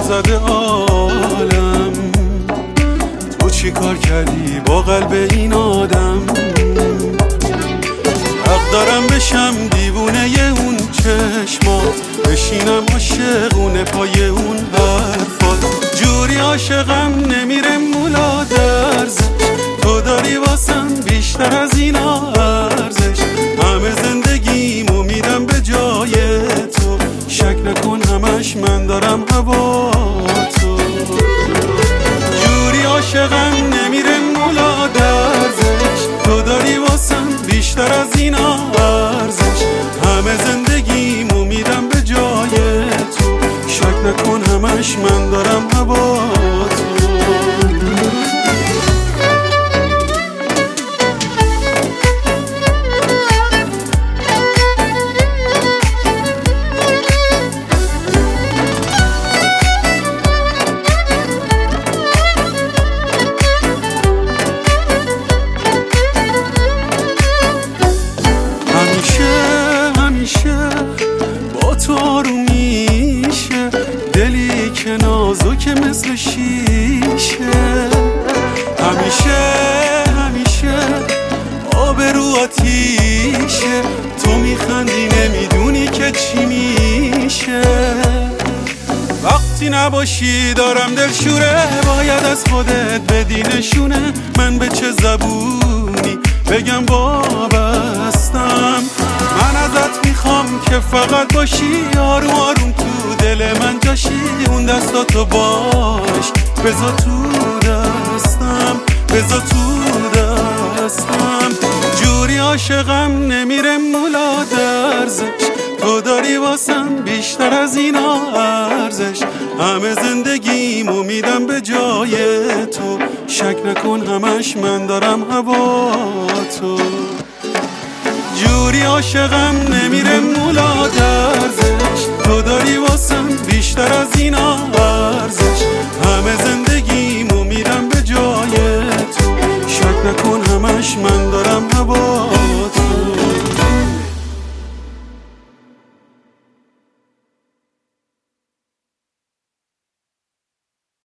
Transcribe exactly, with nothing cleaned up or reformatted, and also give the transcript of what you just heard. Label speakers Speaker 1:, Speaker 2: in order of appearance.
Speaker 1: زده عالم. تو چی کار کردی با قلب این آدم؟ حق دارم بشم دیوونه اون چشمات، بشینم عاشقونه پای اون حرفات. جوری عاشقم نمیره مولا درزش، تو داری واسم بیشتر از اینا ارزش. همه زندگیمو میدم به جای تو، شک نکن همش من دارم هوا تو. جوری عاشقم نمیره مولا درزش، تو داری واسم بیشتر از اینا ارزش. همه زندگیمو میدم به جای تو، شک نکن همش من دارم هوا تو. با تو آروم میشه دلی که نازک مثل شیشه. همیشه همیشه آبرو آتیشه، تو میخندی نمیدونی که چی میشه. وقتی نباشی دارم دلشوره، باید از خودت بدی نشونه. من به چه زبونی بگم وابستم؟ من ازت میخوام که فقط باشی، آروم آروم تو دل من جاشی. اون دستاتو باش بذار تو دستم، بذار تو دستم. جوری عاشقم نمیره مولا درزش، تو داری واسم بیشتر از اینا ارزش. همه زندگیمو میدم به جای تو، شک نکن همش من دارم هوا تو. جوری عاشقم نمیره مولا درزش، تو داری واسم بیشتر از اینا ارزش.